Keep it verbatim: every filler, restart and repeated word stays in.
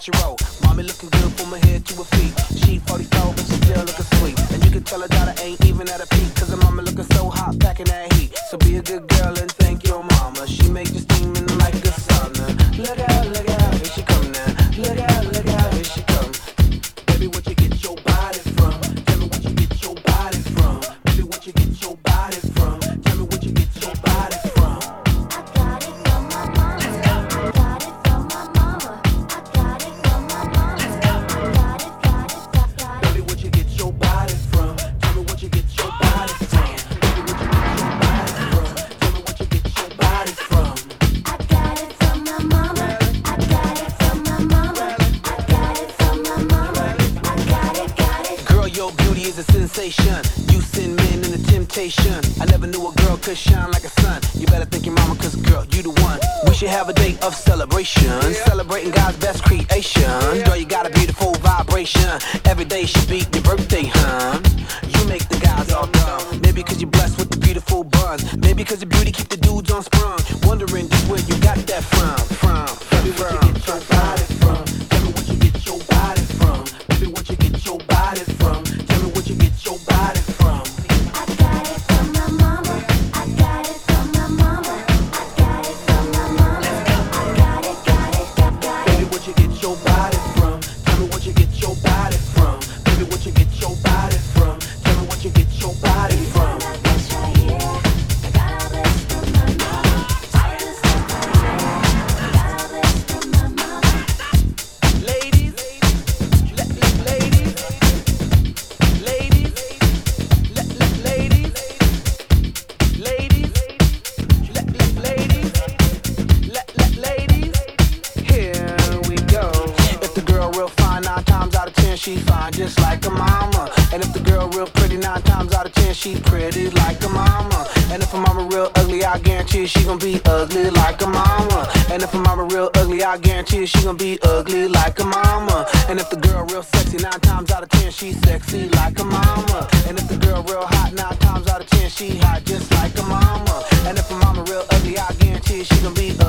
watch her roll. Mommy looking good from her head to her feet. She forty-four, but she still looking sweet. And you can tell her daughter ain't even at a peak, cause her mama looking so hot, packing that heat. So be a good girl and thank your mama. She make you steaming like a sauna. Look out, look out, here she come now. Look out, look out, here she come. Baby, what you get your body from? Tell me what you get your body from. Baby, what you get your body from? Tell me what you get your body from. I got it from my mama. Let's go. I got it from my mama. I got it from my mama. Let's go. Got it, got it, got, got it. Baby, what you get your body from? Tell me what you get your body from. Baby, what you get your body from? Tell me what you get your body from. I got it from my mama. I got it from my mama. I got it from my mama. I got it, got it. Girl, your beauty is a sensation. You send men in a temptation. I never knew a girl could shine like a sun. You better thank your mama, cause girl, you the one. We should have a day of celebration, celebrating God's best creation. Girl, you got a beautiful vibration. Every day should be your birthday, huh? You make the guys all dumb. Maybe cause you're blessed with the beautiful buns. Maybe cause your beauty keep the dudes on sprung. Wondering just where you got that from. From, from, from. Where you get your body from? Tell me what you get your body from. Baby, what you get your body from? Tell me what you get your body from. I got it from my mama. I got it from my mama. I got it from my mama. I got it, got it, got, got it. Baby, what you get your body from? Tell me what you get your body from. Baby, what you get your body from? Tell me what you get your body from. Got this right here. I got all this from my mama. All this stuff right here. I got all this from my mama. Ladies, let, let, ladies, ladies, let, let, ladies, ladies, let, let, ladies, let, let, ladies. Here we go. If the girl real fine, nine times out of ten she fine just like a mama. And if the girl real pretty, nine times out of ten she pretty like a mama. And if her mama real ugly, I guarantee she gon' be ugly like a mama. And if her mama real ugly, I guarantee she gon' be ugly like a mama. And if the girl real sexy, nine times out of ten she sexy like a mama. And if the girl real hot, nine times out of ten she hot just like a mama. And if her mama real ugly, I guarantee she gon' be